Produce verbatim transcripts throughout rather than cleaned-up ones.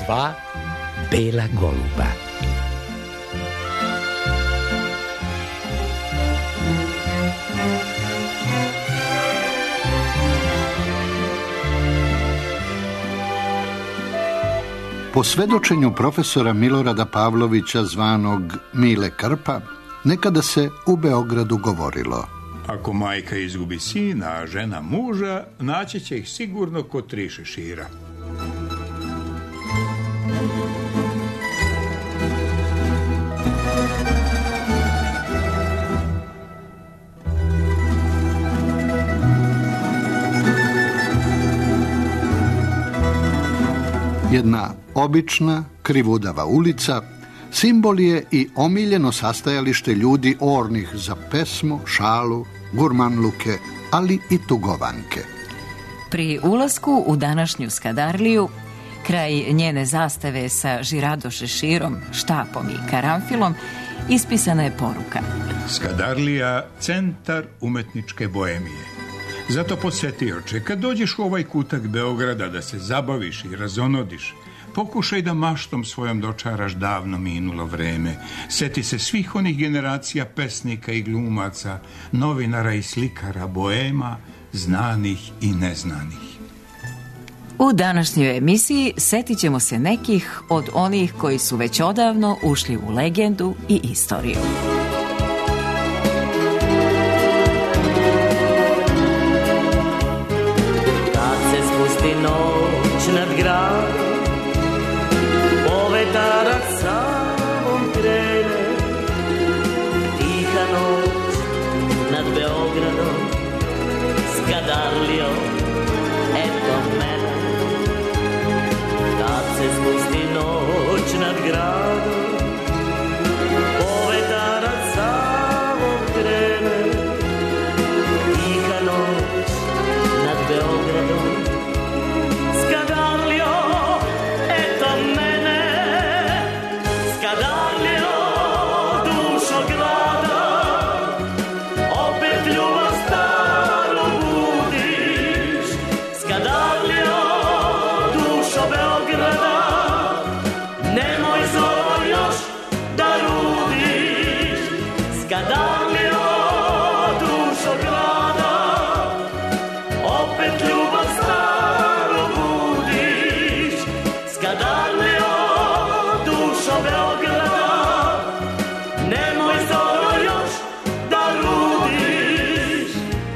dva bela goluba. Po svedočenju profesora Milorada Pavlovića zvanog Mile Krpa, nekada se u Beogradu govorilo: ako majka izgubi sina, a žena muža, naći će ih sigurno kod tri šešira. Jedna obična, krivudava ulica simbol je i omiljeno sastajalište ljudi ornih za pesmu, šalu, gurmanluke, ali i tugovanke. Pri ulasku u današnju Skadarliju, kraj njene zastave sa žirado šeširom, štapom i karanfilom, ispisana je poruka: Skadarlija, centar umetničke boemije. Zato posjetioče, kad dođeš u ovaj kutak Beograda da se zabaviš i razonodiš, pokušaj da maštom svojom dočaraš davno minulo vreme. Seti se svih onih generacija pesnika i glumaca, novinara i slikara, boema, znanih i neznanih. U današnjoj emisiji setit ćemo se nekih od onih koji su već odavno ušli u legendu i istoriju. Kad se spusti noć nad gradom, povetarac Savom krene, tiha noć nad Beogradom, Skadarlijom, eto mene. Kad se spusti noć nad gradom, povetarac Savom krene, tiha noć nad Beogradom, Skadarlijom, eto mene. Skadarljo, dušo grada, opet ljubav staru budiš. Skadarljo, dušo Beograda, nemoj zoro još da rudiš. Skadarljo, dušo grada, opet ljubav staru budiš. Skadarljo, dušo Beograda, nemoj zoro još da rudiš.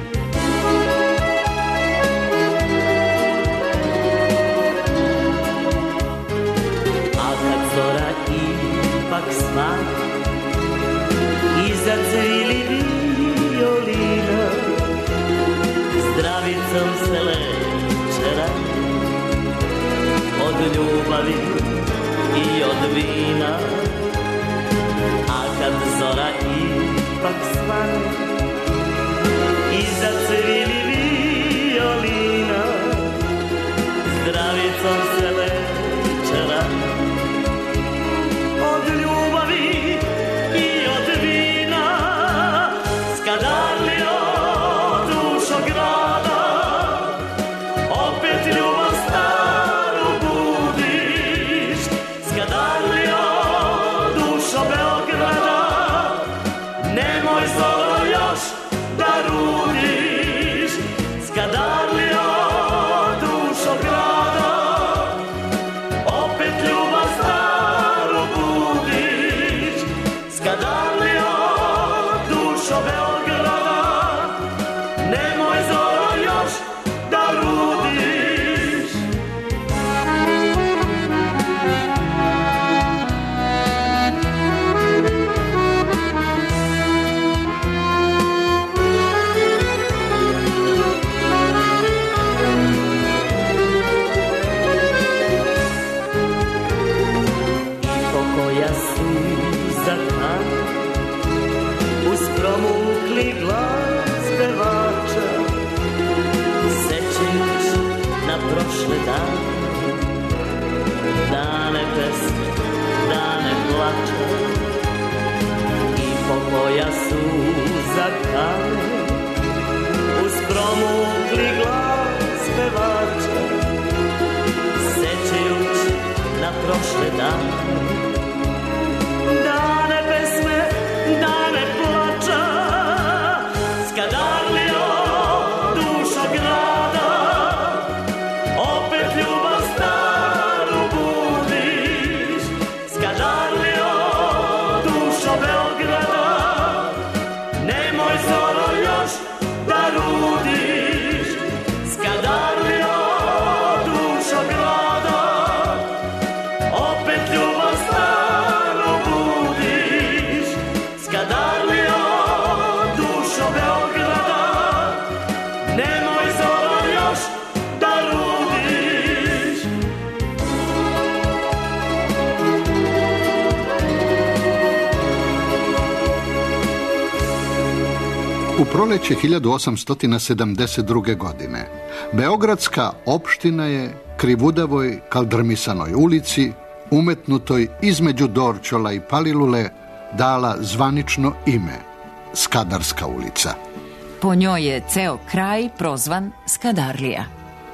A kad zora ipak svane, iza cvili violina, zdravicom se leče rane, od ljubavi i od vina. A kad zora ipak svane, iza cvili violina, zdravicom se leče rane, od ljubavi i od vina. Skadarljo, dušo grada, opet ljubav staru budiš. Skadarljo, dušo Beograda, nemoj zoro još da rudiš. Skadarljo, dušo grada, opet ljubav staru budiš. Skadarljo, dušo Beograda, nemoj zoro još da rudiš. I pokoja suza kane, uz promukli glas pevača, sećajući na prošle dane, dane pesme, dane plača. I pokoja suza kane, uz promukli glas pevača, sećajući na prošle U proleće hiljadu osamsto sedamdeset druge. godine beogradska opština je krivudavoj kaldrmisanoj ulici, umetnutoj između Dorćola i Palilule, dala zvanično ime Skadarska ulica. Po njoj je ceo kraj prozvan Skadarlija.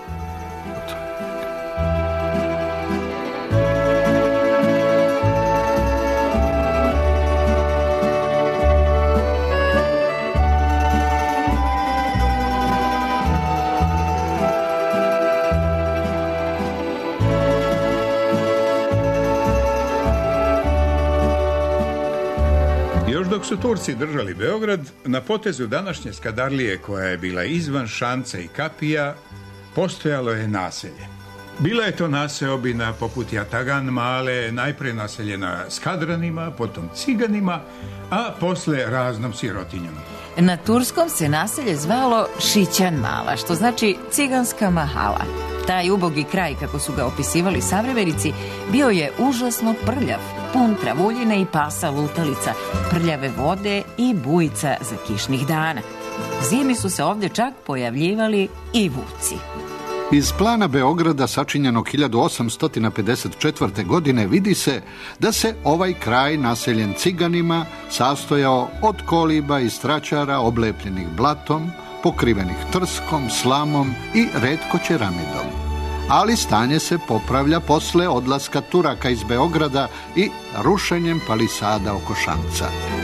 Dok su Turci držali Beograd, na potezu današnje Skadarlije, koja je bila izvan Šanca i Kapija, postojalo je naselje. Bila je to naseobina poput Jatagan Male, najpre naseljena Skadranima, potom Ciganima, a posle raznom sirotinjom. Na turskom se naselje zvalo Šićan Mala, što znači ciganska mahala. Taj ubogi kraj, kako su ga opisivali savremenici, bio je užasno prljav, pun travuljine i pasa lutalica, prljave vode i bujica za kišnih dana. Zimi su se ovdje čak pojavljivali i vuci. Iz plana Beograda sačinjenog hiljadu osamsto pedeset četvrte. godine vidi se da se ovaj kraj naseljen Ciganima sastojao od koliba i straćara oblepljenih blatom, pokrivenih trskom, slamom i retko ćeramidom. Ali stanje se popravlja posle odlaska Turaka iz Beograda i rušenjem palisada oko Šanca.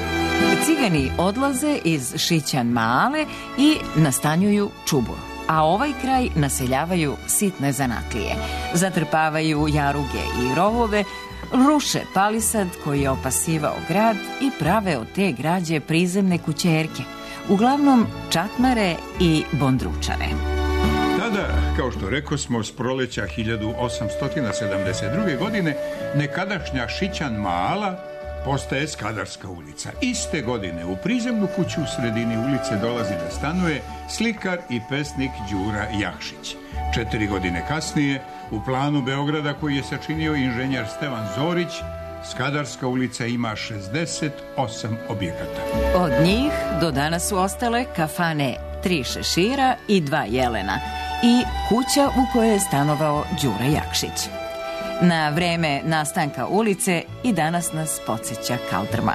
Cigani odlaze iz Šićan Male i nastanjuju Čubur, a ovaj kraj naseljavaju sitne zanatlije. Zatrpavaju jaruge i rovove, ruše palisad koji je opasivao grad i prave od te građe prizemne kućerke, uglavnom čatmare i bondručare. Tada, kao što rekosmo, s proleća hiljadu osamsto sedamdeset druge. godine nekadašnja Šićan Mala postaje Skadarska ulica. Iste godine u prizemnu kuću u sredini ulice dolazi da stanuje slikar i pesnik Đura Jakšić. Četiri godine kasnije, u planu Beograda koji je sačinio inženjer Stevan Zorić, Skadarska ulica ima šezdeset osam objekata. Od njih do danas su ostale kafane Tri šešira i Dva jelena i kuća u kojoj je stanovao Đura Jakšić. Na vreme nastanka ulice i danas nas podsjeća kaldrma.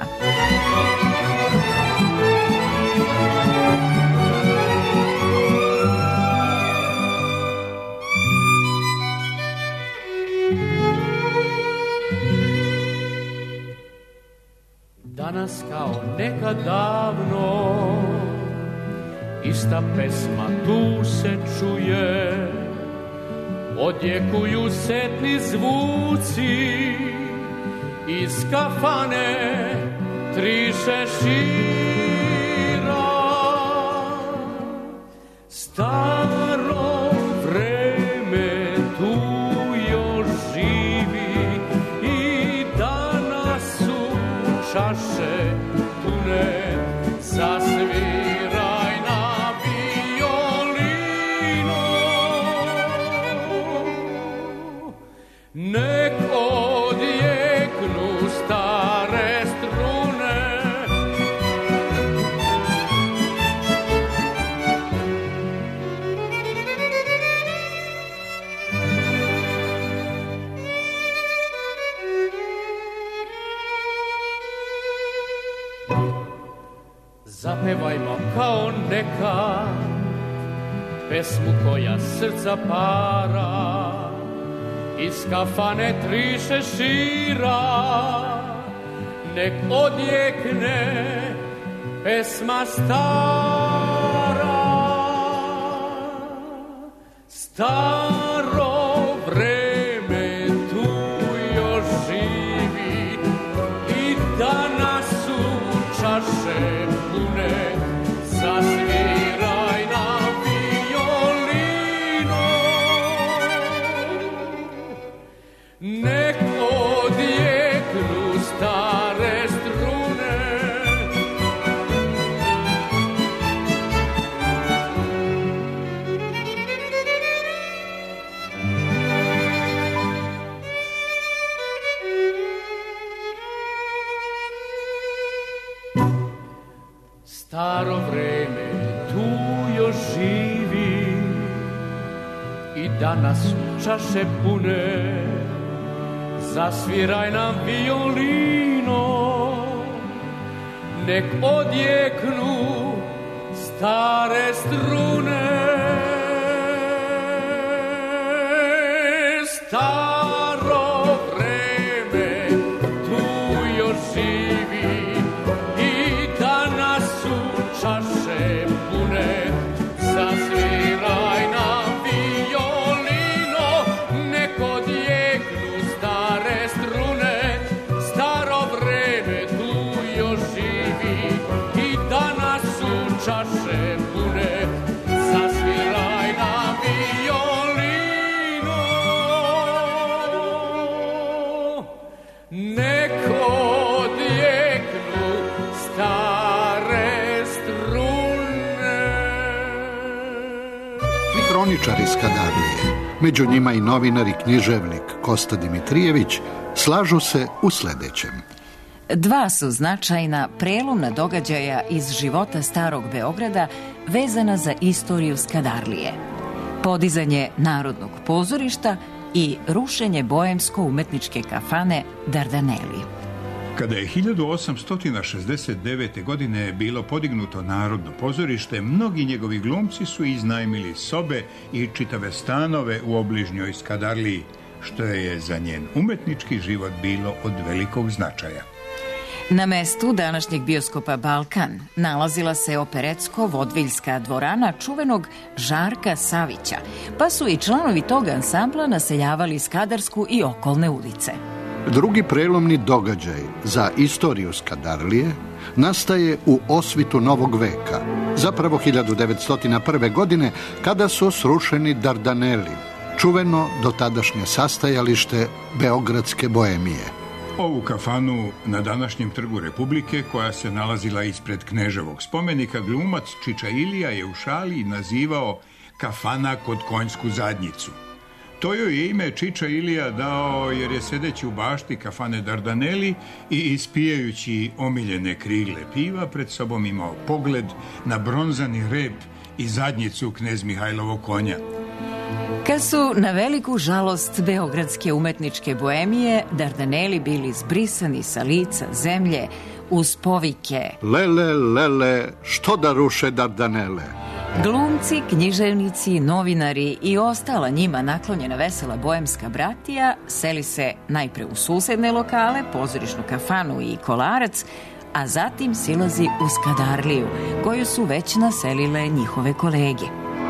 Danas kao nekad davno ista pesma tu se čuje, odjekuju setni zvuci iz kafane Tri šešira. Staro vreme tu još živi i danas su čaše pune, zasviraj na violino. Nek odjeknu stare strune, zapevajmo kao neka pesmu koja srca para, iz kafane Tri šešira nek odjekne pesma stara. Staro vreme tu još živi i danas su čaše pune, zasviraj na violino. Nek odjeknu stare strune, i danas su čaše pune. Zasviraj nam violino, nek odjeknu stare strune. Staro vreme tu još živi i danas su čaše pune. Zasviraj nam violino, nek odjeknu stare strune. Staro vreme tu još živi i danas su čaše pune. Zasviraj nam violino, nek odjeknu stare strune. I kroničari iz Skadarlije, među njima i novinar i književnik Kosta Dimitrijević, slažu se u sledećem. Dva su značajna prelomna događaja iz života starog Beograda vezana za istoriju Skadarlije. Podizanje Narodnog pozorišta i rušenje boemsko-umetničke kafane Dardaneli. Kada je hiljadu osamsto šezdeset devete. godine bilo podignuto Narodno pozorište, mnogi njegovi glumci su iznajmili sobe i čitave stanove u obližnjoj Skadarliji, što je za njen umetnički život bilo od velikog značaja. Na mestu današnjeg bioskopa Balkan nalazila se operetsko-vodviljska dvorana čuvenog Žarka Savića, pa su i članovi tog ansambla naseljavali Skadarsku i okolne ulice. Drugi prelomni događaj za istoriju Skadarlije nastaje u osvitu novog veka, zapravo hiljadu devetsto prve. godine, kada su srušeni Dardaneli, čuveno dotadašnje sastajalište beogradske boemije. Ovu kafanu na današnjem trgu Republike, koja se nalazila ispred Kneževog spomenika, glumac Čiča Ilija je u šali nazivao kafana kod konjsku zadnjicu. To joj je ime Čiča Ilija dao jer je sedeći u bašti kafane Dardaneli i ispijajući omiljene krigle piva pred sobom imao pogled na bronzani rep i zadnjicu knez Mihajlovog konja. Kad su na veliku žalost beogradske umetničke boemije Dardaneli bili zbrisani sa lica zemlje uz povike Lele, lele, što da ruše Dardanele? Glumci, književnici, novinari i ostala njima naklonjena vesela boemska bratija seli se najpre u susedne lokale, pozorišnu kafanu i Kolarac, a zatim silazi u Skadarliju, koju su već naselile njihove kolege.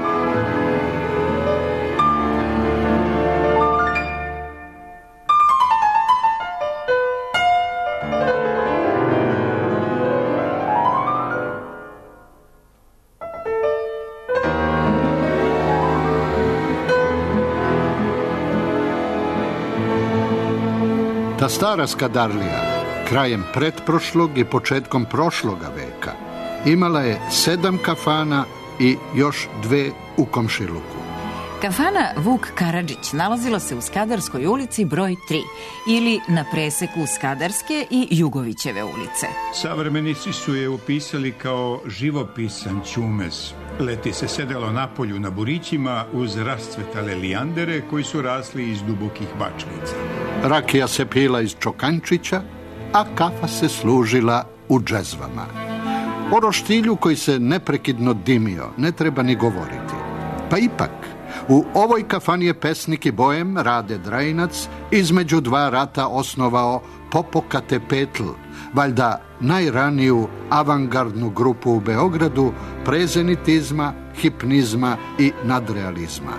Ta stara Skadarlija, krajem pretprošlog i početkom prošloga veka, imala je sedam kafana i još dve u komšiluku. Kafana Vuk Karadžić nalazila se u Skadarskoj ulici broj tri ili na preseku Skadarske i Jugovićeve ulice. Savremenici su je upisali kao živopisan ćumez. Leti se sedelo napolju na burićima uz rascvetale lijandere koji su rasli iz dubokih bačvica. Rakija se pila iz čokančića, a kafa se služila u džezvama. O roštilju koji se neprekidno dimio ne treba ni govoriti. Pa ipak, u ovoj kafani je pesnik i boem Rade Drajinac između dva rata osnovao Popokate Petl, valjda najraniju avangardnu grupu u Beogradu prezenitizma, hipnizma i nadrealizma.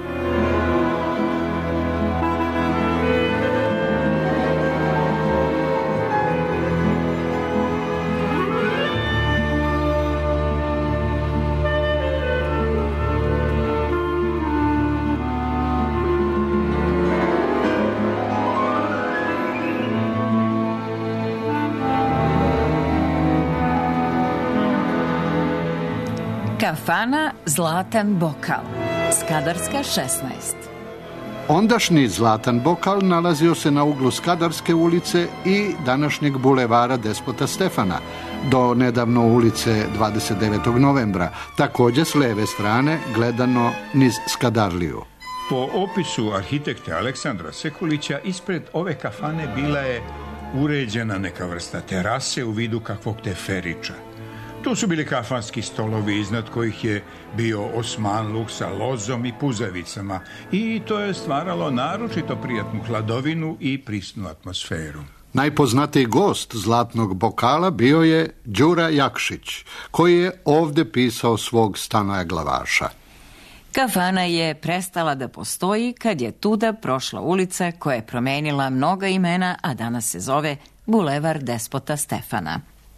Kafana Zlatan Bokal, Skadarska šesnaest. Ondašnji Zlatan Bokal nalazio se na uglu Skadarske ulice i današnjeg bulevara Despota Stefana, do nedavno ulice dvadeset devetog novembra, također s leve strane gledano niz Skadarliju. Po opisu arhitekte Aleksandra Sekulića, ispred ove kafane bila je uređena neka vrsta terase u vidu kakvog teferića. Tu su bili kafanski stolovi iznad kojih je bio osmanluk sa lozom i puzavicama i to je stvaralo naročito prijatnu hladovinu i prisnu atmosferu. Najpoznatiji gost Zlatnog bokala bio je Đura Jakšić, koji je ovdje pisao svog Stanoja glavaša. Kafana je prestala da postoji kad je tuda prošla ulica koja je promenila mnoga imena, a danas se zove Bulevar Despota Stefana.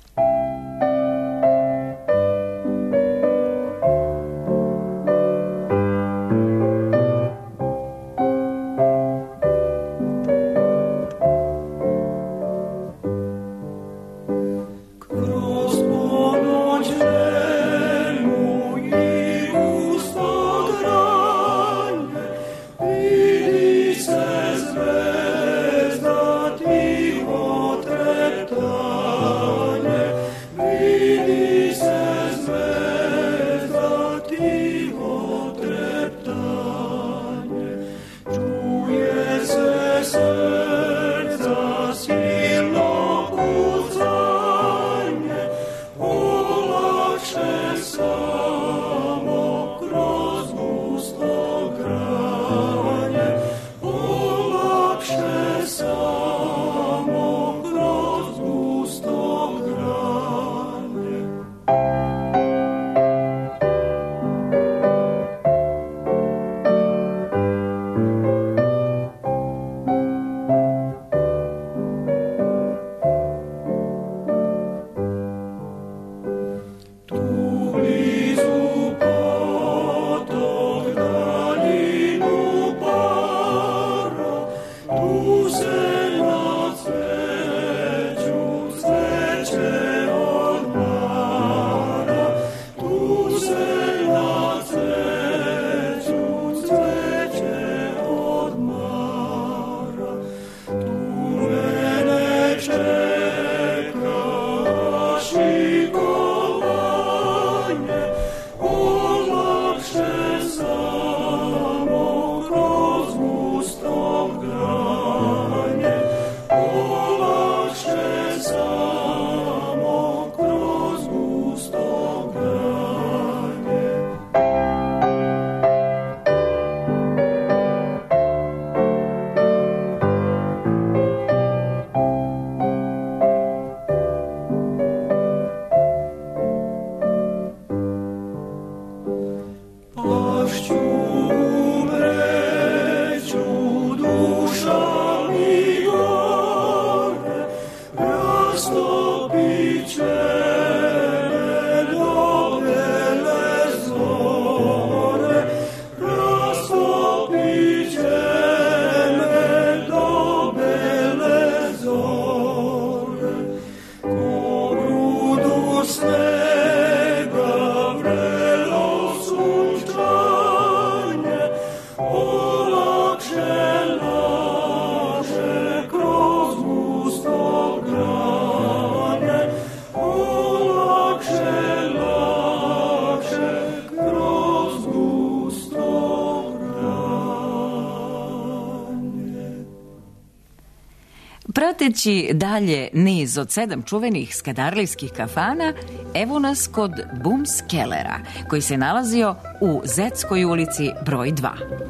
Prateći dalje niz od sedam čuvenih skadarlijskih kafana, evo nas kod Bumskellera, koji se nalazio u Zetskoj ulici broj dva.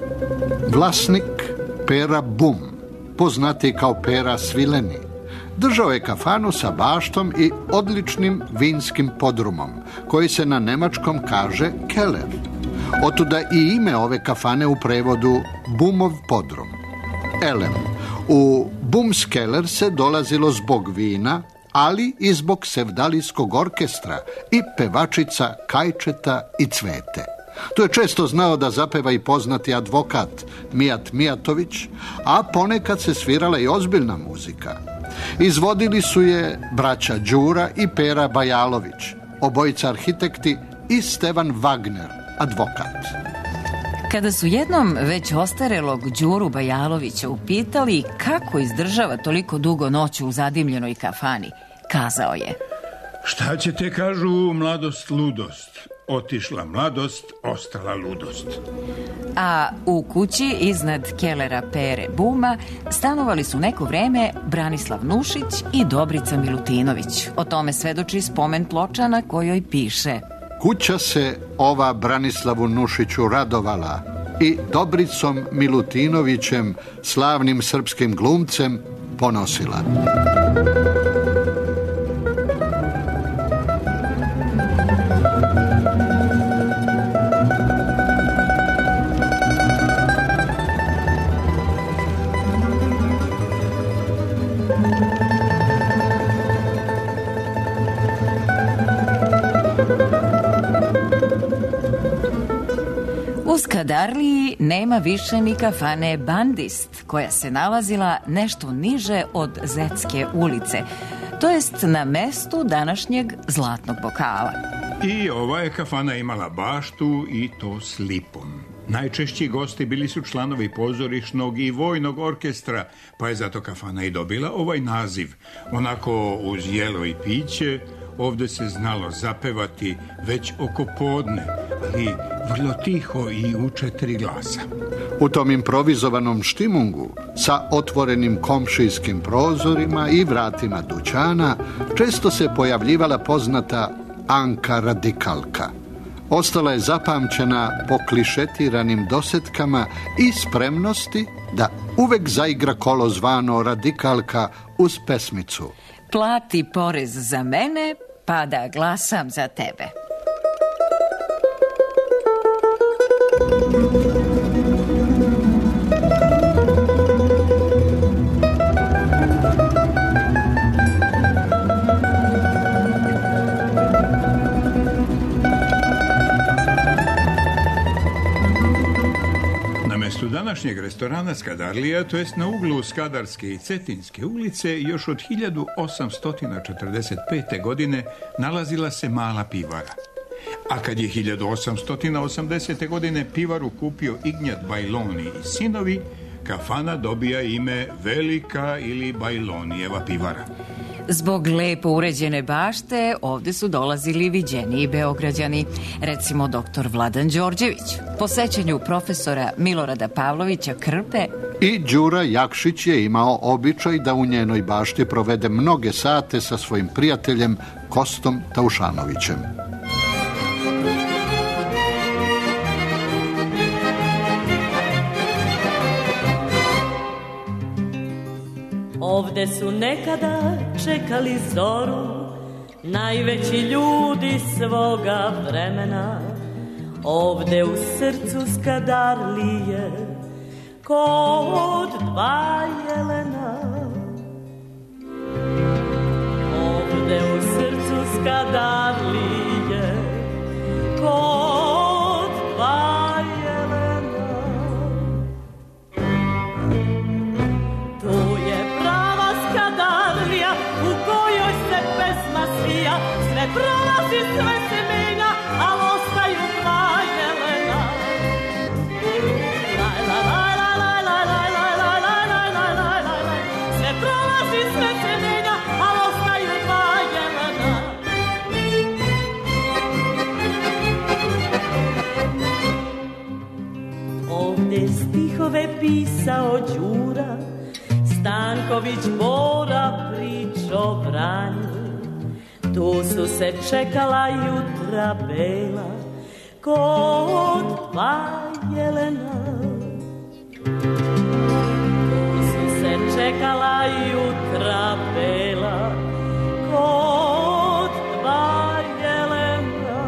Vlasnik Pera Bum, poznati kao Pera Svileni, držao je kafanu sa baštom i odličnim vinskim podrumom, koji se na nemačkom kaže Keller. Otuda i ime ove kafane u prevodu Bumov podrum. Elem, u Bumskeller se dolazilo zbog vina, ali i zbog sevdalijskog orkestra i pevačica Kajčeta i Cvete. Tu je često znao da zapeva i poznati advokat Mijat Mijatović, a ponekad se svirala i ozbiljna muzika. Izvodili su je braća Đura i Pera Bajalović, obojica arhitekti, i Stevan Wagner, advokat. Kada su jednom već ostarelog Đuru Bajalovića upitali kako izdržava toliko dugo noću u zadimljenoj kafani, kazao je: Šta će te, kažu, mladost, ludost? Otišla mladost, ostala ludost. A u kući iznad kelera Pere Buma stanovali su neko vreme Branislav Nušić i Dobrica Milutinović. O tome svedoči spomen ploča na kojoj piše: Kuća se ova Branislavu Nušiću radovala i Dobricom Milutinovićem, slavnim srpskim glumcem, ponosila. U Skadarliji nema više ni kafane Bandist, koja se nalazila nešto niže od Zetske ulice, to jest na mestu današnjeg Zlatnog bokala. I ova je kafana imala baštu i to s lipom. Najčešći gosti bili su članovi pozorišnog i vojnog orkestra, pa je zato kafana i dobila ovaj naziv. Onako uz jelo i piće, ovde se znalo zapevati već oko podne, ali vrlo tiho i u četiri glasa. U tom improvizovanom štimungu sa otvorenim komšijskim prozorima i vratima dućana često se pojavljivala poznata Anka Radikalka. Ostala je zapamćena po klišetiranim dosetkama i spremnosti da uvek zaigra kolo zvano Radikalka uz pesmicu: Plati porez za mene, pa da glasam za tebe. Na mestu današnjeg restorana Skadarlija, to jest na uglu Skadarske i Cetinske ulice, još od hiljadu osamsto četrdeset pete. godine nalazila se mala pivara. A kad je hiljadu osamsto osamdesete. godine pivaru kupio Ignjat Bajloni i sinovi, kafana dobija ime Velika ili Bajlonijeva pivara. Zbog lepo uređene bašte ovde su dolazili viđeniji Beograđani, recimo doktor Vladan Đorđević. Po sećanju profesora Milorada Pavlovića Krpe, i Đura Jakšić je imao običaj da u njenoj bašti provede mnoge sate sa svojim prijateljem Kostom Taušanovićem. Ovde su nekada čekali zoru najveći ljudi svoga vremena. Ovde u srcu Skadarlije kod dva jelena. Ovde u srcu Skadarlije kod dva jelena. Tu je prava Skadarlija u kojoj se pesma svija, sve prolazi, sve se menja, al ostaju dva jelena. Laj, la, laj, la, laj, laj, laj, laj, laj, laj, laj, laj, laj, laj, laj. Sve prolazi, sve se menja, al ostaju dva jelena. Ovde stihove pisao Đura, Stanković Bora pričo Vranju. Tu su se čekala jutra bela kod dva jelena. Tu su se čekala jutra bela kod dva jelena.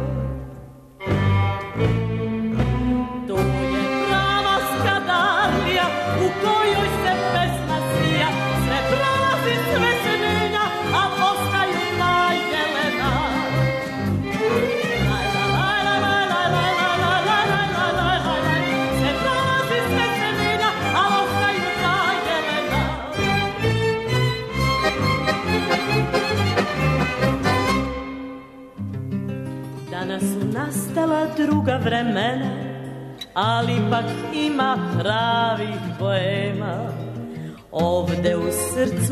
Tu je prava Skadarlija u kojoj se pesma svija, sve prolazi, sve se menja, a ostaju dva jelena. Laj, la, laj, la, laj, laj, laj, laj, laj, laj, laj, laj, laj, laj. Sve prolazi, sve se menja, a ostaju dva jelena. Danas su nastala druga vremena, ali ipak ima pravih poema. Ovde u srcu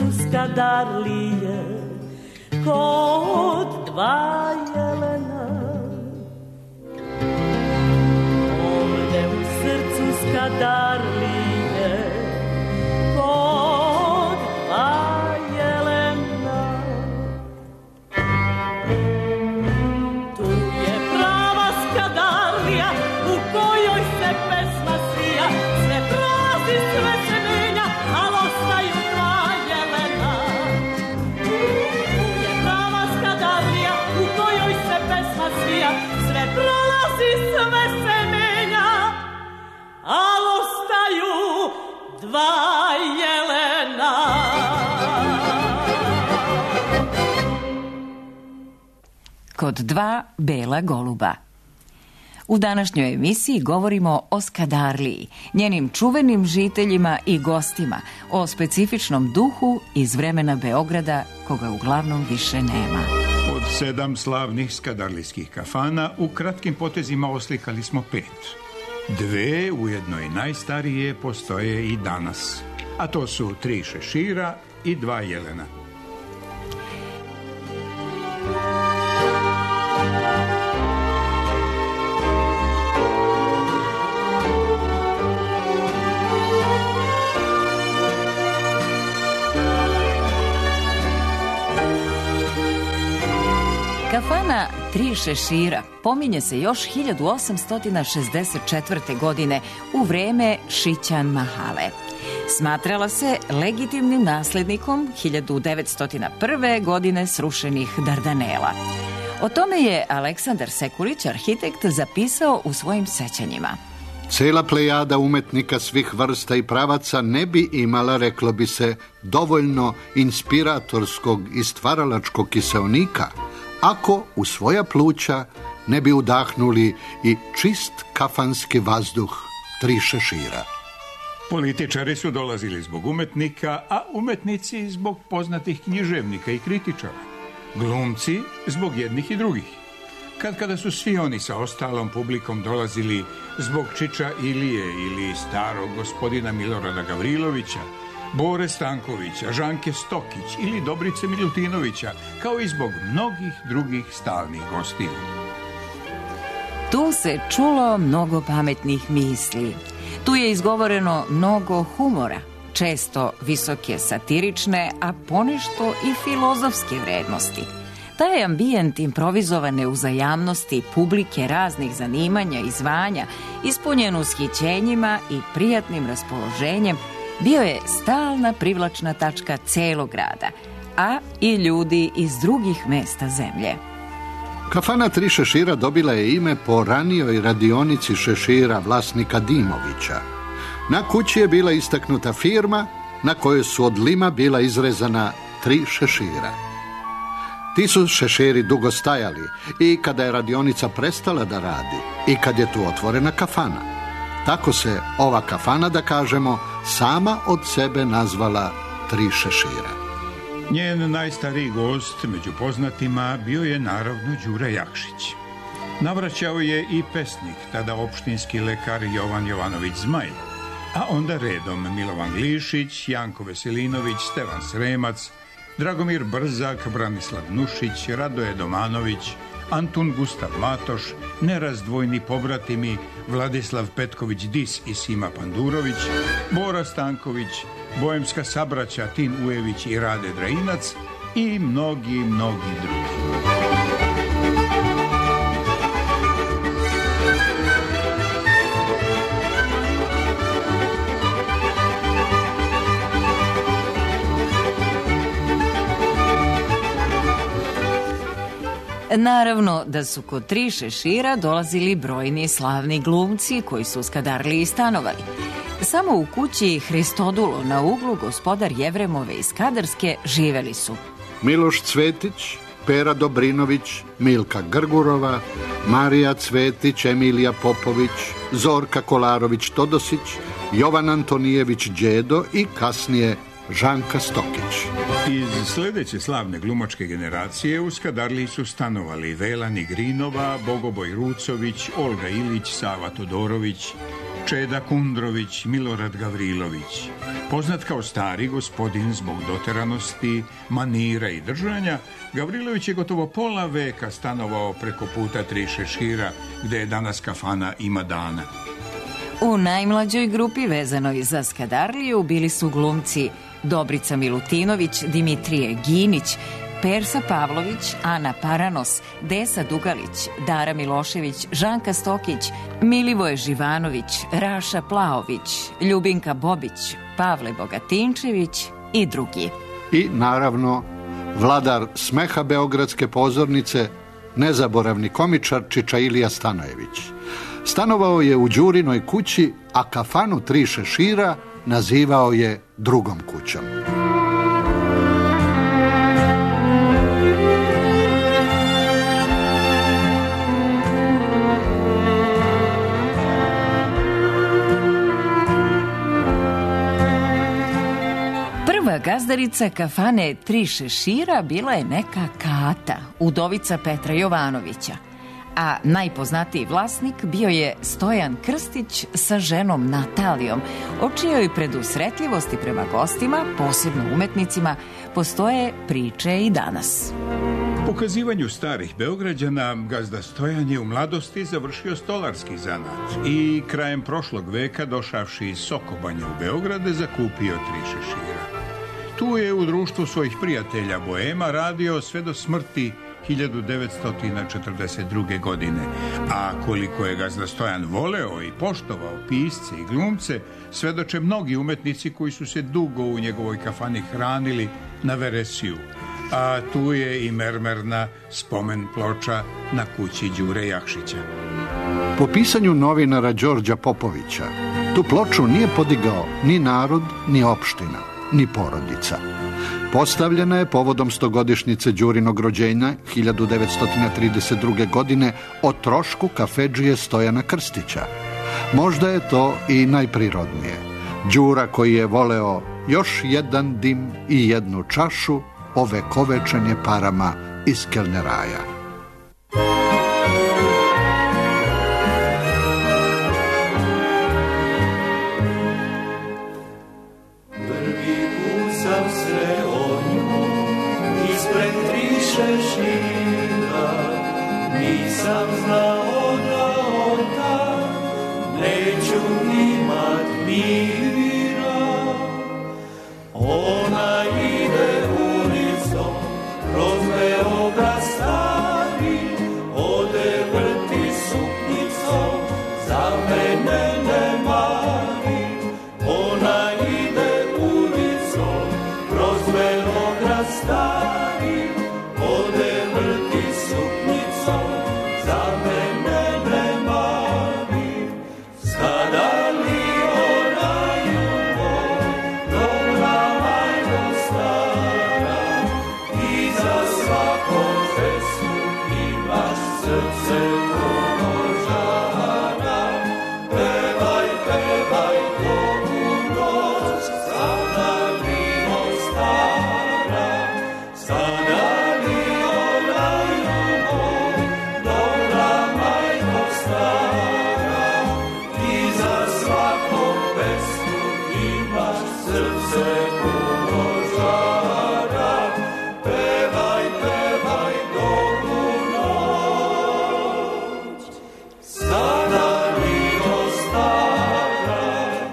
Skadarlije kod dva jelena. skadarlije pod dva jelena. Tu je prava skadarlija u kojoj se pesma svija, sve prazi, sve se menja, al ostaju dva jelena. Tu je prava skadarlija u kojoj se pesma svija, sve prolazi, sve se menja, al ostaju dva jelena. Kod dva bela goluba. U današnjoj emisiji govorimo o Skadarliji, njenim čuvenim žiteljima i gostima, o specifičnom duhu iz vremena Beograda, koga uglavnom više nema. Od sedam slavnih skadarlijskih kafana u kratkim potezima oslikali smo pet. Dve, ujedno i najstarije, postoje i danas, a to su tri šešira i dva jelena. Kafana Tri šešira pominje se još hiljadu osamsto šezdeset četvrte. godine u vreme Šićan Mahale. Smatrala se legitimnim naslednikom hiljadu devetsto prve. godine srušenih Dardanela. O tome je Aleksandar Sekulić, arhitekt, zapisao u svojim sećanjima. Cela plejada umetnika svih vrsta i pravaca ne bi imala, reklo bi se, dovoljno inspiratorskog i stvaralačkog kiseonika ako u svoja pluća ne bi udahnuli i čist kafanski vazduh Tri šešira. Političari su dolazili zbog umetnika, a umetnici zbog poznatih književnika i kritičara. Glumci zbog jednih i drugih. Kad kada su svi oni sa ostalom publikom dolazili zbog Čiča Ilije ili starog gospodina Milorada Gavrilovića, Bore Stankovića, Žanke Stokić ili Dobrice Miljutinovića, kao i zbog mnogih drugih stalnih gostiju. Tu se čulo mnogo pametnih misli. Tu je izgovoreno mnogo humora, često visoke satirične, a ponešto i filozofske vrednosti. Taj ambijent improvizovane uzajamnosti publike raznih zanimanja i zvanja, ispunjen ushićenjima i prijatnim raspoloženjem, bio je stalna privlačna tačka celog grada, a i ljudi iz drugih mesta zemlje. Kafana Tri šešira dobila je ime po ranijoj radionici šešira vlasnika Dimovića. Na kući je bila istaknuta firma na kojoj su od lima bila izrezana tri šešira. Ti su šeširi dugo stajali i kada je radionica prestala da radi i kad je tu otvorena kafana. Tako se ova kafana, da kažemo, sama od sebe nazvala Tri šešira. Njen najstariji gost među poznatima bio je naravno Đura Jakšić. Navraćao je i pesnik, tada opštinski lekar Jovan Jovanović Zmaj, a onda redom Milovan Glišić, Janko Veselinović, Stevan Sremac, Dragomir Brzak, Branislav Nušić, Radoje Domanović, Antun Gustav Matoš, nerazdvojni pobratimi Vladislav Petković Dis i Sima Pandurović, Bora Stanković, Bojemska sabraća Tin Ujević i Rade Drajinac i mnogi, mnogi drugi. Naravno da su kod Tri šešira dolazili brojni slavni glumci koji su u Skadarliji stanovali. Samo u kući Hristodulo na uglu Gospodar Jevremove iz Skadarske živeli su Miloš Cvetić, Pera Dobrinović, Milka Grgurova, Marija Cvetić, Emilija Popović, Zorka Kolarović-Todosić, Jovan Antonijević Đedo i kasnije Žanka Stokić. Iz sljedeće slavne glumačke generacije u Skadarliji su stanovali Vela Nigrinova, Bogoboj Rucović, Olga Ilić, Sava Todorović, Čeda Kundrović, Milorad Gavrilović. Poznat kao stari gospodin zbog doteranosti, manira i držanja, Gavrilović je gotovo pola veka stanovao preko puta Tri šešira, gde je danas kafana Ima dana. U najmlađoj grupi vezanoj za Skadarliju bili su glumci Dobrica Milutinović, Dimitrije Ginić, Persa Pavlović, Ana Paranos, Desa Dugalić, Dara Milošević, Žanka Stokić, Milivoje Živanović, Raša Plaović, Ljubinka Bobić, Pavle Bogatinčević i drugi. I naravno vladar smeha Beogradske pozornice, nezaboravni komičar Čiča Ilija Stanojević. Stanovao je u Đurinoj kući, a kafanu Tri šešira nazivao je drugom kućom. Prva gazdarica kafane Tri šešira bila je neka Kata, udovica Petra Jovanovića, a najpoznatiji vlasnik bio je Stojan Krstić sa ženom Natalijom, o čijoj predusretljivosti prema gostima, posebno umetnicima, postoje priče i danas. Po kazivanju starih Beograđana, gazda Stojan je u mladosti završio stolarski zanat i krajem prošlog veka, došavši iz Sokobanje u Beograde, zakupio Tri šešira. Tu je u društvu svojih prijatelja Boema radio sve do smrti hiljadu devetsto četrdeset druge. godine, a koliko je gazda Stojan voleo i poštovao pisce i glumce, svedoče mnogi umetnici koji su se dugo u njegovoj kafani hranili na veresiju, a tu je i mermerna spomen ploča na kući Đure Jakšića. Po pisanju novinara Đorđa Popovića, tu ploču nije podigao ni narod, ni opština, ni porodica. Postavljena je povodom stogodišnjice Đurinog rođenja hiljadu devetsto trideset druge. godine o trošku kafedžije Stojana Krstića. Možda je to i najprirodnije. Đura koji je voleo još jedan dim i jednu čašu, ovekovečen je parama iz kelneraja. Nisam znao da onda neću imat mira. Ona ide ulicom kroz Beograd stari, ode vrti suknicom, za mene ne mari. Ona ide ulicom kroz Beograd stari, ode vrti suknicom, za mene ne mari. Skadarlio na ljubav, dobra majko stara, i za svakom pesmu imaš srce puno žara. Pevaj, pevaj toku noć, Skadarlio stara, Skadarlio na ljubav, dobra majko stara, i za svakom pesmu imaš srce puno žara. Pevaj, pevaj toku noć, Skadarlio stara.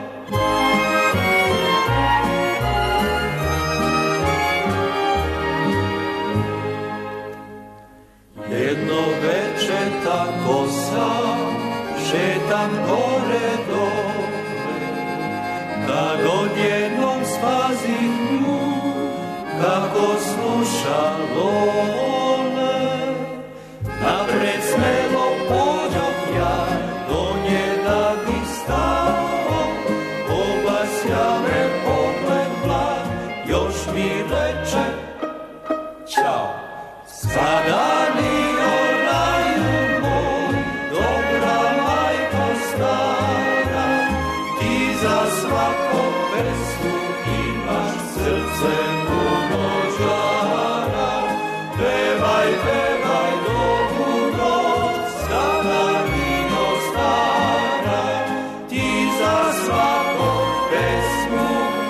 Jedno veče tako sam, šetam gore dole, kad odjednom spazih nju, kako sluša Lole. Napred smelo pođoh ja, do nje da bih stao, obasja me pogled blag, još mi reče ćao. Skadarlio na ljubav, dobra majko stara, ti za svakom pesmu imaš srce puno žara. Pevaj, pevaj dobru noć, Skadarlio stara, ti za svakom pesmu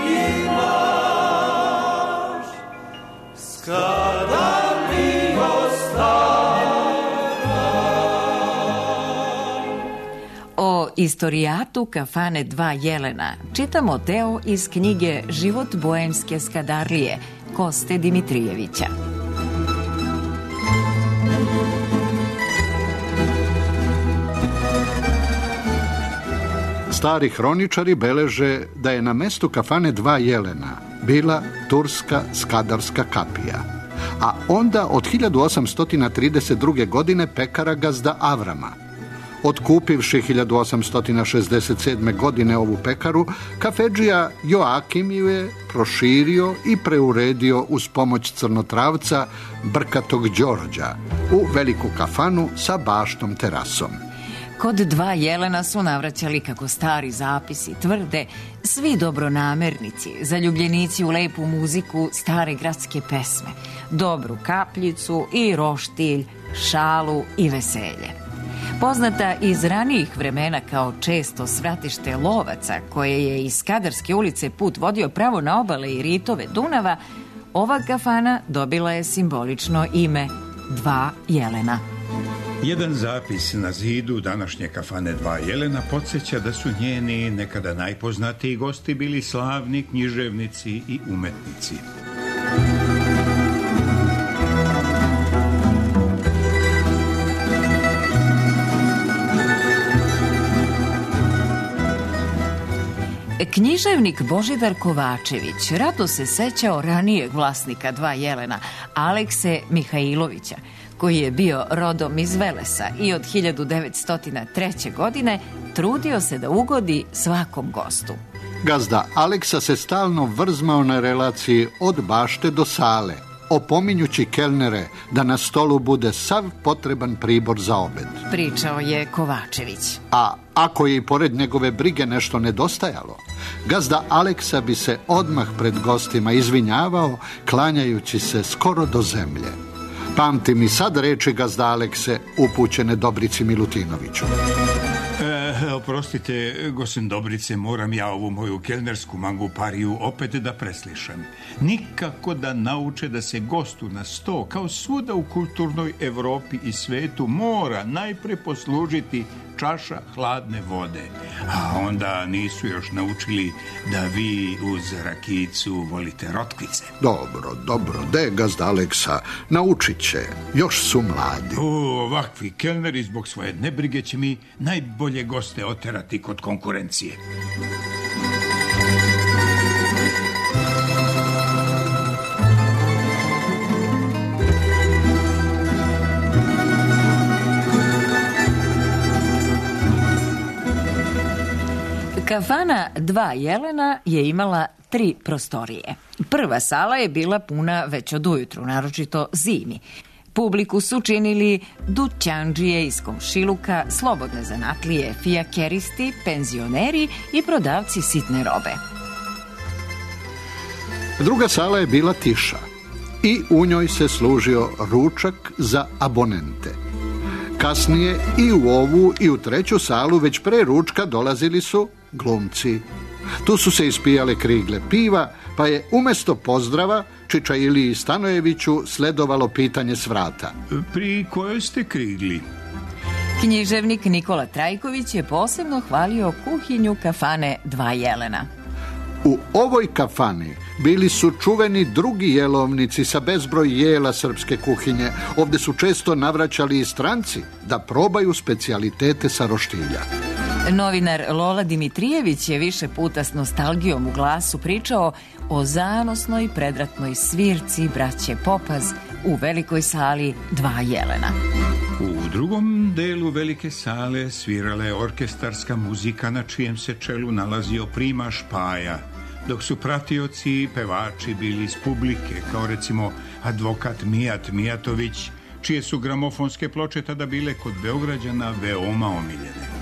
imaš Skadarlio. O istorijatu kafane Dva jelena čitamo deo iz knjige Život boemske skadarlije Koste Dimitrijevića. Stari hroničari beleže da je na mestu kafane Dva jelena bila turska skadarska kapija, a onda od hiljadu osamsto trideset druge. godine pekara gazda Avrama. Otkupivši hiljadu osamsto šezdeset sedme. godine ovu pekaru, kafedžija Joakim ju je proširio i preuredio uz pomoć crnotravca Brkatog Đorđa u veliku kafanu sa baštom terasom. Kod Dva jelena su navraćali, kako stari zapisi tvrde, svi dobronamernici, zaljubljenici u lepu muziku stare gradske pesme, dobru kapljicu i roštilj, šalu i veselje. Poznata iz ranijih vremena kao često svratište lovaca, koje je iz Skadarske ulice put vodio pravo na obale i ritove Dunava, ova kafana dobila je simbolično ime Dva jelena. Jedan zapis na zidu današnje kafane Dva jelena podsjeća da su njeni nekada najpoznatiji gosti bili slavni književnici i umetnici. Književnik Božidar Kovačević rado se sećao ranijeg vlasnika Dva jelena, Alekse Mihajlovića, koji je bio rodom iz Velesa i od hiljadu devetsto treće. godine trudio se da ugodi svakom gostu. Gazda Aleksa se stalno vrzmao na relaciji od bašte do sale, opominjući kelnere da na stolu bude sav potreban pribor za obed. Pričao je Kovačević. A ako je i pored njegove brige nešto nedostajalo, gazda Aleksa bi se odmah pred gostima izvinjavao, klanjajući se skoro do zemlje. Pamti mi sad reči gazda Alekse upućene Dobrici Milutinoviću. E, oprostite, gosen Dobrice, moram ja ovu moju kelnersku mangupariju opet da preslišam. Nikako da nauče da se gostu na sto, kao svuda u kulturnoj Evropi i svetu, mora najpre poslužiti čaša hladne vode. A onda nisu još naučili da vi uz rakijicu volite rotkvice. Dobro, dobro, de gazda Aleksa, naučit će, još su mladi. O, ovakvi kelneri zbog svoje nebrige će mi najbolje goste oterati kod konkurencije. Kafana Dva jelena je imala tri prostorije. Prva sala je bila puna već od ujutru, naročito zimi. Publiku su činili dućandžije iz komšiluka, slobodne zanatlije, fijakeristi, penzioneri i prodavci sitne robe. Druga sala je bila tiša i u njoj se služio ručak za abonente. Kasnije i u ovu i u treću salu već pre ručka dolazili su glumci. Tu su se ispijale krigle piva, pa je umjesto pozdrava Čiča Iliji Stanojeviću sledovalo pitanje s vrata. Pri kojoj ste krigli? Književnik Nikola Trajković je posebno hvalio kuhinju kafane Dva jelena. U ovoj kafani bili su čuveni drugi jelovnici sa bezbroj jela srpske kuhinje. Ovdje su često navraćali i stranci da probaju specijalitete sa roštilja. Novinar Lola Dimitrijević je više puta s nostalgijom u glasu pričao o zanosnoj predratnoj svirci braće Popaz u velikoj sali Dva jelena. U drugom delu velike sale svirala je orkestarska muzika na čijem se čelu nalazio primaš Paja, dok su pratioci i pevači bili iz publike, kao recimo advokat Mijat Mijatović, čije su gramofonske ploče tada bile kod Beograđana veoma omiljene.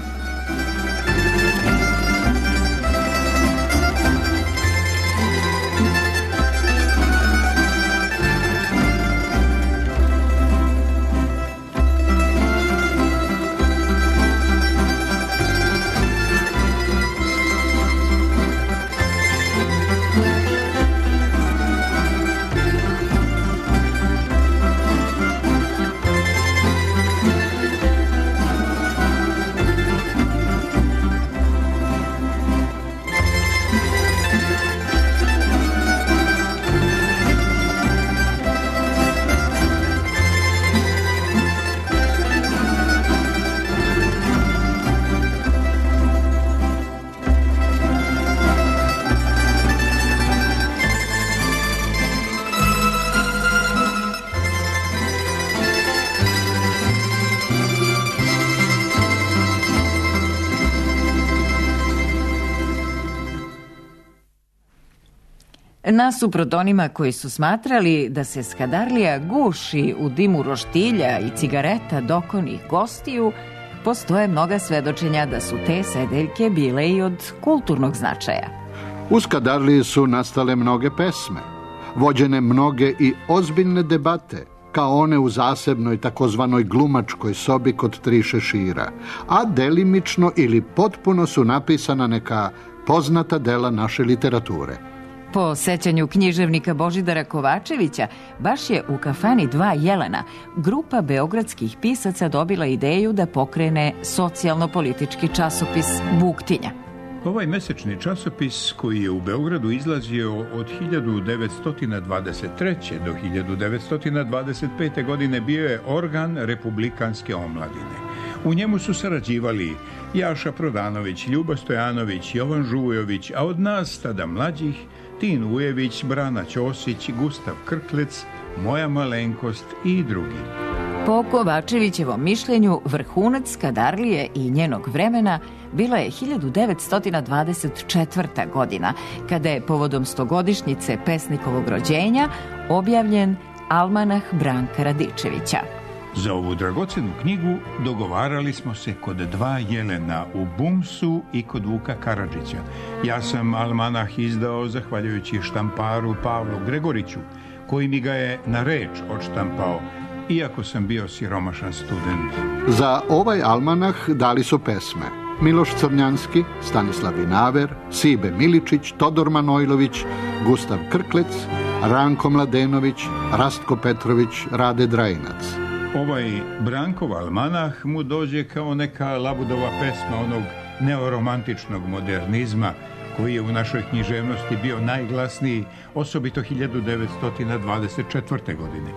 Nasuprot onima koji su smatrali da se Skadarlija guši u dimu roštilja i cigareta dokonih gostiju, postoje mnoga svedočenja da su te sedeljke bile i od kulturnog značaja. U Skadarliji su nastale mnoge pesme, vođene mnoge i ozbiljne debate, kao one u zasebnoj takozvanoj glumačkoj sobi kod tri šešira, a delimično ili potpuno su napisana neka poznata dela naše literature. Po sećanju književnika Božidara Kovačevića, baš je u kafani Dva jelena grupa beogradskih pisaca dobila ideju da pokrene socijalno-politički časopis Buktinja. Ovaj mesečni časopis, koji je u Beogradu izlazio od hiljadu devetsto dvadeset treće do hiljadu devetsto dvadeset pete. godine, bio je organ republikanske omladine. U njemu su sarađivali Jaša Prodanović, Ljuba Stojanović, Jovan Žujović, a od nas, tada mlađih, Tin Ujević, Brana Ćosić, Gustav Krklec, Moja malenkost i drugi. Po Kovačevićevom mišljenju, vrhunac Skadarlije i njenog vremena bila je hiljadu devetsto dvadeset četvrta. godina, kada je povodom stogodišnjice pesnikovog rođenja objavljen Almanah Branka Radičevića. Za ovu dragocenu knjigu dogovarali smo se kod Dva jelena u Bumsu i kod Vuka Karadžića. Ja sam almanah izdao zahvaljujući štamparu Pavlu Gregoriću, koji mi ga je na reč odštampao, iako sam bio siromašan student. Za ovaj almanah dali su pesme Miloš Crnjanski, Stanislav Vinaver, Sibe Miličić, Todor Manojlović, Gustav Krklec, Ranko Mladenović, Rastko Petrović, Rade Drajinac. Ovaj Brankov almanah mu dođe kao neka labudova pesma onog neoromantičnog modernizma, koji je u našoj književnosti bio najglasniji, osobito hiljadu devetsto dvadeset četvrte. godine.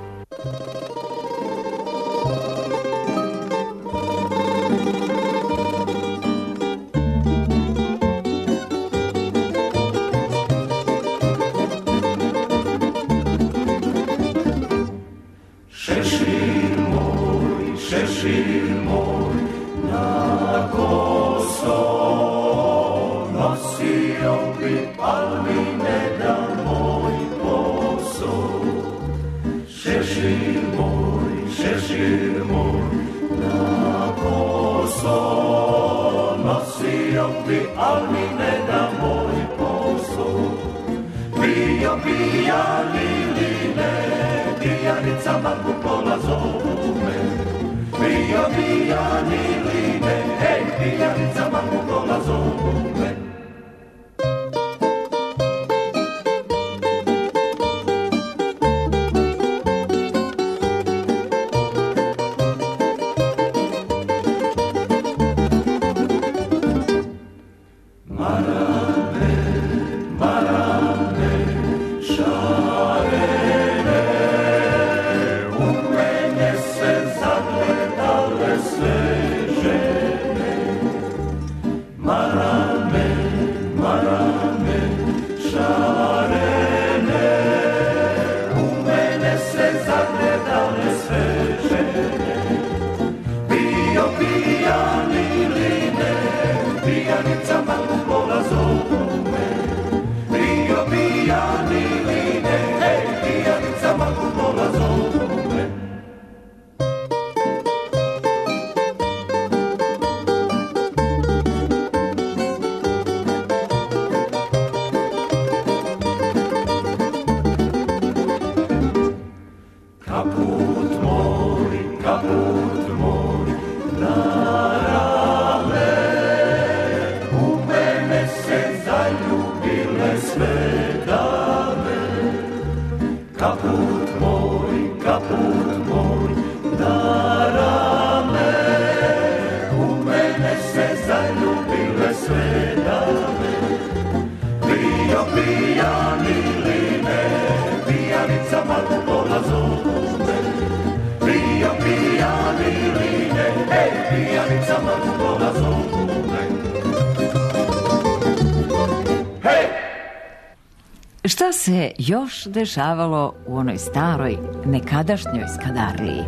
Šta se još dešavalo u onoj staroj, nekadašnjoj Skadarliji?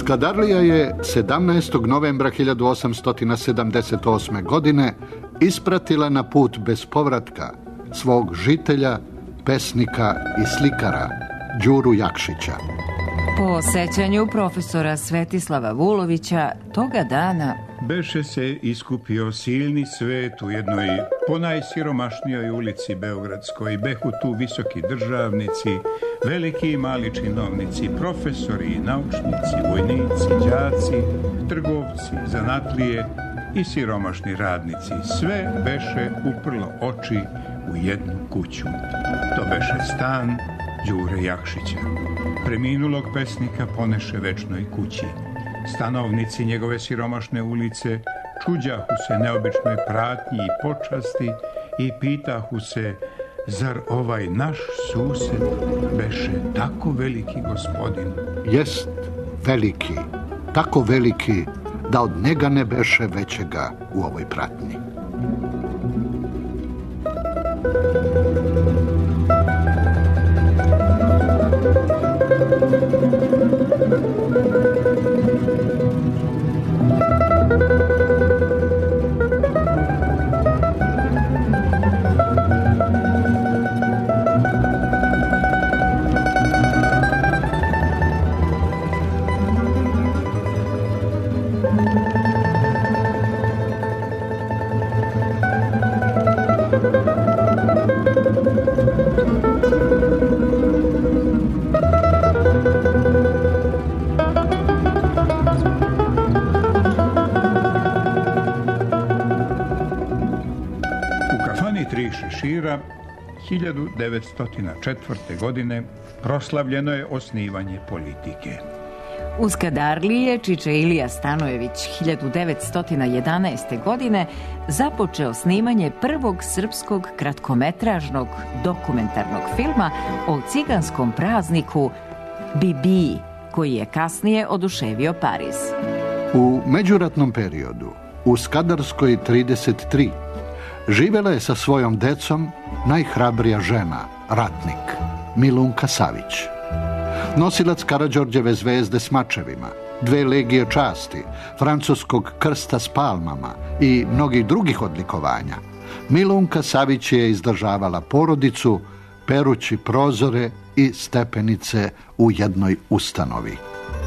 Skadarlija je sedamnaestog novembra hiljadu osamsto sedamdeset osme. godine ispratila na put bez povratka svog žitelja, pesnika i slikara Đuru Jakšića. Po sećanju profesora Svetislava Vulovića, toga dana beše se iskupio silni svet u jednoj ponajsiromašnijoj ulici beogradskoj. Behu tu visoki državnici, veliki i mali činovnici, profesori i naučnici, vojnici, đaci, trgovci, zanatlije i siromašni radnici. Sve beše uprlo oči u jednu kuću. To beše stan Đure Jakšića, preminulog pesnika poneše večnoj kući. Stanovnici njegove siromašne ulice čuđahu se neobičnoj pratnji i počasti i pitahu se, zar ovaj naš sused beše tako veliki gospodin? Jest veliki, tako veliki da od njega ne beše većega u ovoj pratnji. hiljadu devetsto četvrte. godine proslavljeno je osnivanje politike. U Skadarliji Čiče Ilija Stanojević hiljadu devetsto jedanaeste. godine započeo snimanje prvog srpskog kratkometražnog dokumentarnog filma o ciganskom prazniku Bibi, koji je kasnije oduševio Pariz. U međuratnom periodu u Skadarskoj trideset tri živela je sa svojom decom najhrabrija žena, ratnik, Milunka Savić. Nosilac Karađorđeve zvezde s mačevima, dve legije časti, francuskog krsta s palmama i mnogih drugih odlikovanja, Milunka Savić je izdržavala porodicu perući prozore i stepenice u jednoj ustanovi.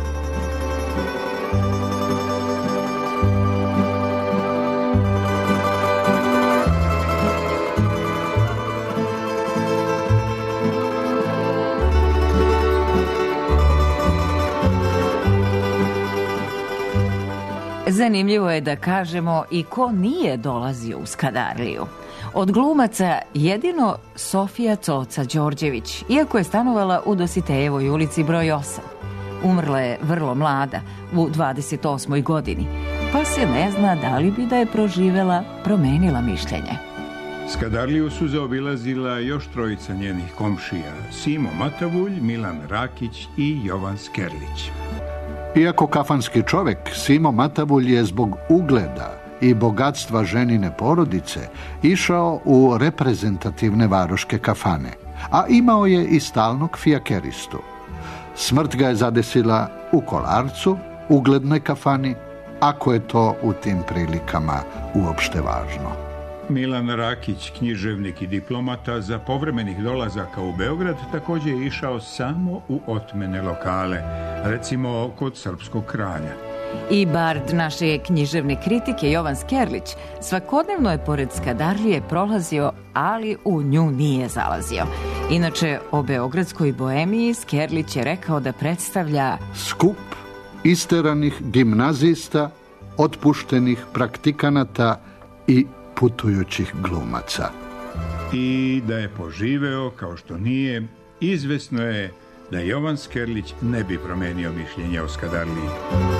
Zanimljivo je da kažemo i ko nije dolazio u Skadarliju. Od glumaca jedino Sofija Coca Đorđević, iako je stanovala u Dositejevoj ulici broj osam. Umrla je vrlo mlada, u dvadeset osmoj. godini, pa se ne zna da li bi da je proživela, promenila mišljenje. Skadarliju su zaobilazila još trojica njenih komšija, Simo Matavulj, Milan Rakić i Jovan Skerlić. Iako kafanski čovek, Simo Matavulj je zbog ugleda i bogatstva ženine porodice išao u reprezentativne varoške kafane, a imao je i stalnog fijakeristu. Smrt ga je zadesila u Kolarcu, uglednoj kafani, ako je to u tim prilikama uopšte važno. Milan Rakić, književnik i diplomata, za povremenih dolazaka u Beograd također je išao samo u otmene lokale, recimo kod srpskog kralja. I bard naše književne kritike Jovan Skerlić svakodnevno je pored Skadarlije prolazio, ali u nju nije zalazio. Inače, o beogradskoj boemiji Skerlić je rekao da predstavlja skup isteranih gimnazista, otpuštenih praktikanata i putujućih glumaca. I da je poživeo kao što nije, izvesno je da Jovan Skerlić ne bi promenio mišljenje o Skadarliji.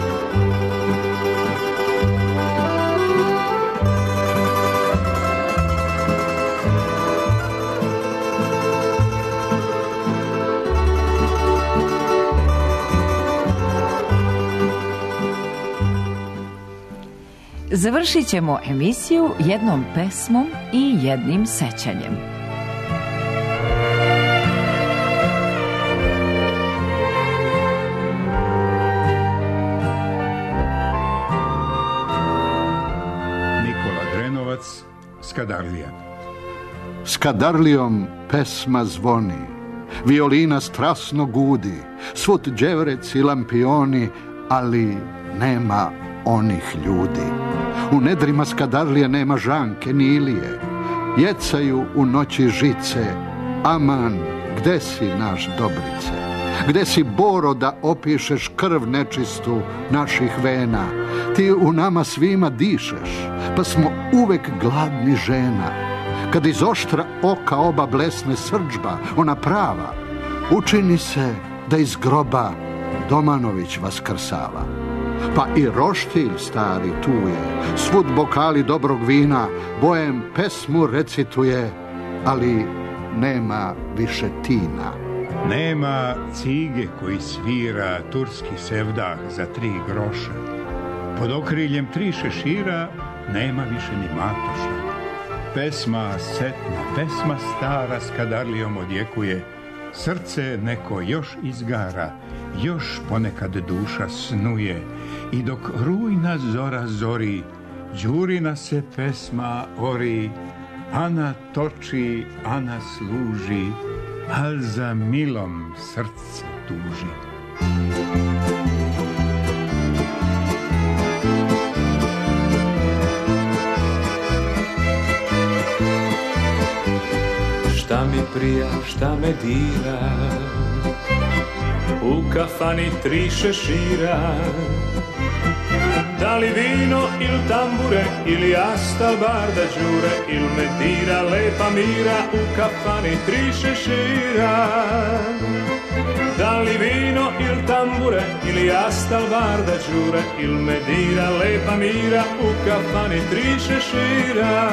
Završit ćemo emisiju jednom pesmom i jednim sećanjem. Skadarlija. Skadarlijom pesma zvoni, violina strasno gudi, svud đevrec i lampioni, ali nema onih ljudi. U nedrima Skadarlije nema Žanke ni Ilije, jecaju u noći žice, aman, gde si naš Dobrice? Gde si, Boro, da opišeš krv nečistu naših vena? Ti u nama svima dišeš, pa smo uvek gladni žena. Kad iz oštra oka oba blesne srdžba, ona prava, učini se da iz groba Domanović vaskrsava. Pa i roštilj stari tu je, svud bokali dobrog vina, bojem pesmu recituje, ali nema više tina. Nema cige koji svira turski sevdah za tri groša. Pod okriljem tri šešira nema više ni matoša. Pesma setna, pesma stara Skadarlijom odjekuje, srce neko još izgara, još ponekad duša snuje, i dok rujna zora zori, Đurina se pesma ori, Ana toči, Ana služi, al za milom srce tuži. Šta mi prija, šta me dira, u kafani tri šešira, da li vino il tambure, ili astalbar da đure, il me dira lepa mira, u kafani tri šešira. Da li vino il tambure, ili astalbar da đure, il me dira lepa mira, u kafani tri šešira.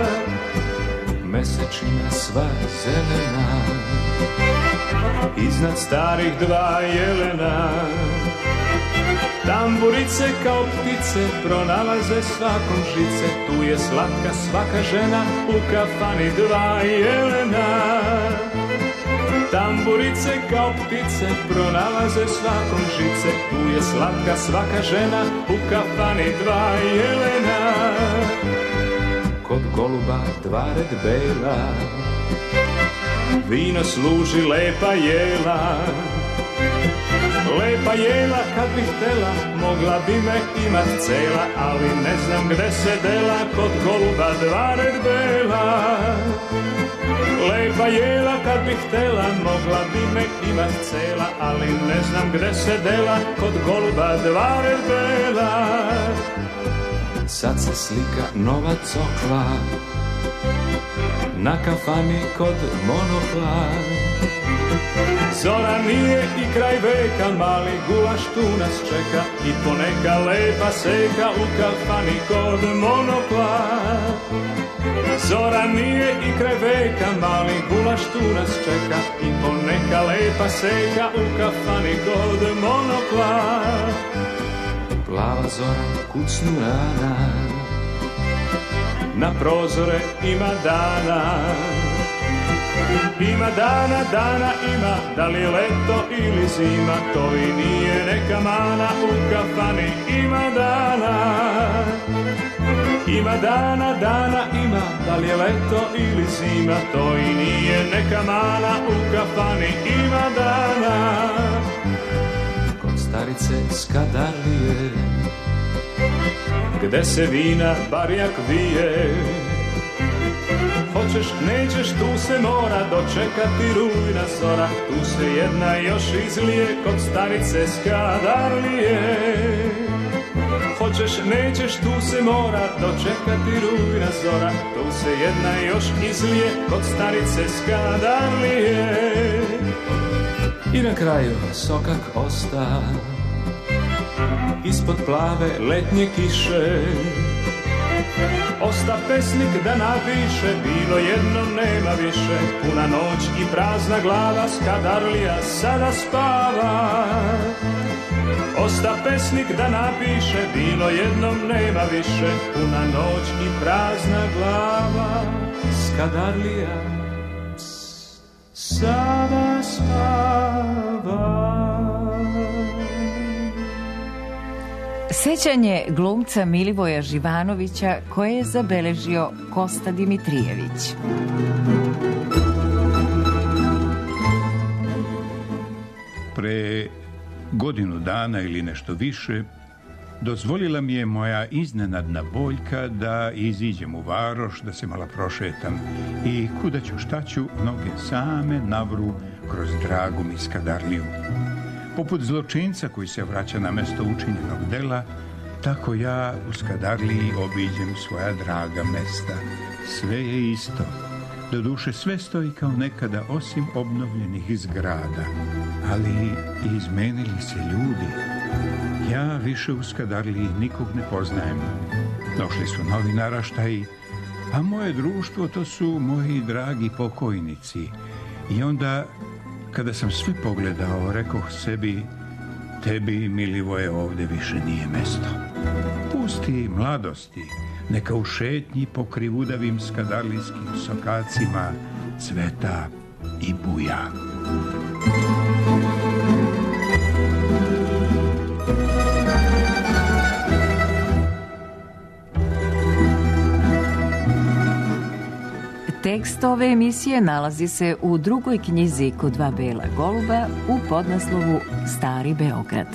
Mesečina sva zelena, iznad starih dva jelena, tamburice kao ptice pronalaze svakom žice, tu je slatka svaka žena, u kafani dva jelena. Tamburice kao ptice pronalaze svakom žice, tu je slatka svaka žena, u kafani dva jelena. Kod goluba dva red bela, vino služi lepa jela. Lepa jela kad bih htela, mogla bi me imat cela, ali ne znam gde se dela, kod goluba dva red bela. Lepa jela kad bih htela, mogla bi me imat cela, ali ne znam gde se dela, kod goluba dva red bela. Sad se slika nova cokla, na kafani kod monokla. Zora nije i kraj veka, mali gulaš tu nas čeka, i poneka lepa seka, u kafani kod monokla. Zora nije i kraj veka, mali gulaš tu nas čeka, i poneka lepa seka, u kafani kod monokla. Plava zora kucnu rana, na prozore ima dana. Ima dana, dana ima, da li je leto ili zima, to i nije neka mana, u kafani ima dana. Ima dana, dana ima, da li je leto ili zima, to i nije neka mana, u kafani ima dana. Kod starice Skadarlije, gde se vina barjak vije, hoćeš, nećeš, tu se mora dočekati rujna zora, tu se jedna još izlije, kod starice Skadarlije. Hoćeš, nećeš, tu se mora dočekati rujna zora, tu se jedna još izlije, kod starice Skadarlije. I na kraju sokak osta, ispod plave letnje kiše, osta pesnik da napiše, bilo jednom nema više, puna noć i prazna glava, Skadarlija sada spava. Osta pesnik da napiše, bilo jednom nema više, puna noć i prazna glava, Skadarlija sada spava. Sećanje glumca Milivoja Živanovića koje je zabeležio Kosta Dimitrijević. Pre godinu dana ili nešto više dozvolila mi je moja iznenadna boljka da iziđem u varoš, da se malo prošetam i kuda ću šta ću, noge same navru kroz dragu mi Skadarliju. Poput zločinca koji se vraća na mesto učinjenog dela, tako ja u Skadarliji obiđem svoja draga mesta. Sve je isto. Doduše sve stoji kao nekada osim obnovljenih zgrada, ali izmenili se ljudi. Ja više u Skadarliji nikog ne poznajem. Došli su novi naraštaji, a moje društvo to su moji dragi pokojnici. I onda, kada sam sve pogledao, rekoh sebi, tebi, Milivoje, ovde više nije mesto. Pusti mladosti, neka u šetnji po krivudavim skadarlijskim sokacima cveta i buja. Tekst ove emisije nalazi se u drugoj knjizi Kod dva bela goluba u podnaslovu Stari Beograd.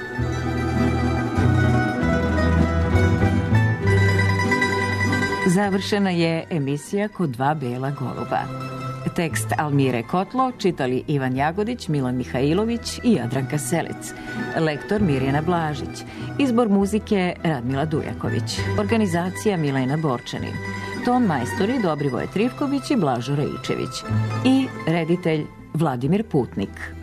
Završena je emisija Kod dva bela goluba. Tekst Almire Kotlo čitali Ivan Jagodić, Milan Mihajlović i Jadranka Selec. Lektor Mirjana Blažić. Izbor muzike Radmila Dujaković. Organizacija Milena Borčanin. Ton majstori Dobrivoje Trivković i Blažo Rajičević. I reditelj Vladimir Putnik.